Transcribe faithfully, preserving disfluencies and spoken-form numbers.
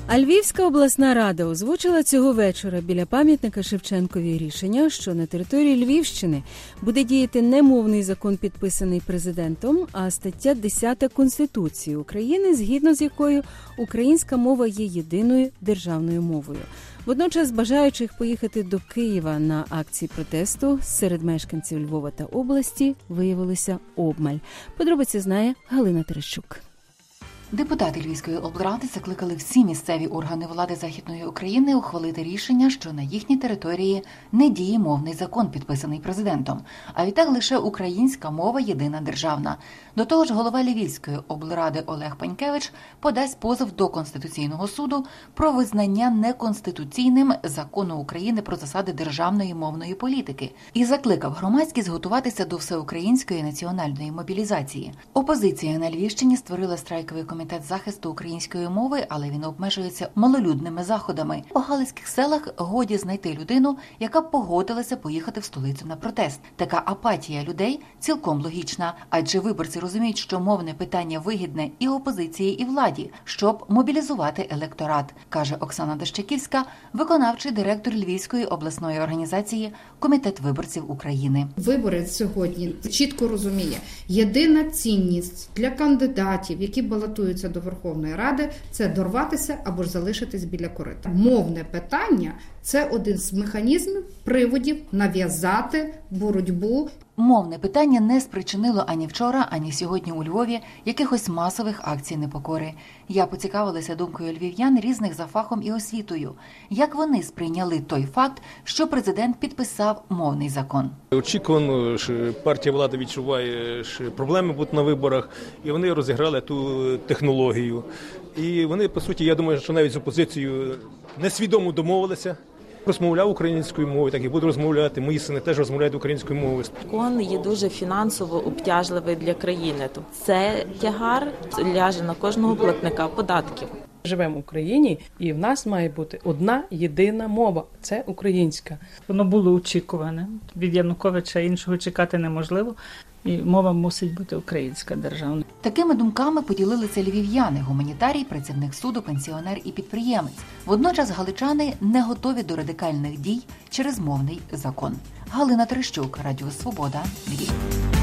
А Львівська обласна рада озвучила цього вечора біля пам'ятника Шевченкові рішення, що на території Львівщини буде діяти не мовний закон, підписаний президентом, а стаття десята Конституції України, згідно з якою українська мова є єдиною державною мовою. Водночас бажаючих поїхати до Києва на акції протесту серед мешканців Львова та області виявилося обмаль. Подробиці знає Галина Терещук. Депутати Львівської облради закликали всі місцеві органи влади Західної України ухвалити рішення, що на їхній території не діє мовний закон, підписаний президентом, а відтак лише українська мова єдина державна. До того ж, голова Львівської облради Олег Панькевич подасть позов до Конституційного суду про визнання неконституційним Закону України про засади державної мовної політики і закликав громадськість готуватися до всеукраїнської національної мобілізації. Опозиція на Львівщині створила страйковий комітет Комітет захисту української мови, але він обмежується малолюдними заходами. У галицьких селах годі знайти людину, яка б погодилася поїхати в столицю на протест. Така апатія людей цілком логічна, адже виборці розуміють, що мовне питання вигідне і опозиції, і владі, щоб мобілізувати електорат, каже Оксана Дещаківська, виконавчий директор Львівської обласної організації Комітет виборців України. Виборець сьогодні чітко розуміє, єдина цінність для кандидатів, які балотують до Верховної Ради, це дорватися або ж залишитись біля корита. Мовне питання – це один з механізмів, приводів нав'язати боротьбу. Мовне питання не спричинило ані вчора, ані сьогодні у Львові якихось масових акцій непокори. Я поцікавилася думкою львів'ян різних за фахом і освітою. Як вони сприйняли той факт, що президент підписав мовний закон? Очікувано, що партія влади відчуває, що проблеми будуть на виборах, і вони розіграли ту технологію. І вони, по суті, я думаю, що навіть з опозицією несвідомо домовилися. Розмовляв українською мовою, так і буду розмовляти. Мої сини теж розмовляють українською мовою. Закон є дуже фінансово обтяжливий для країни. Це тягар ляже на кожного платника податків. Живемо в Україні, і в нас має бути одна єдина мова – це українська. Воно було очікуване. Від Януковича іншого чекати неможливо. І мова мусить бути українська державна. Такими думками поділилися львів'яни, гуманітарій, працівник суду, пенсіонер і підприємець. Водночас галичани не готові до радикальних дій через мовний закон. Галина Терещук, Радіо Свобода, Львів.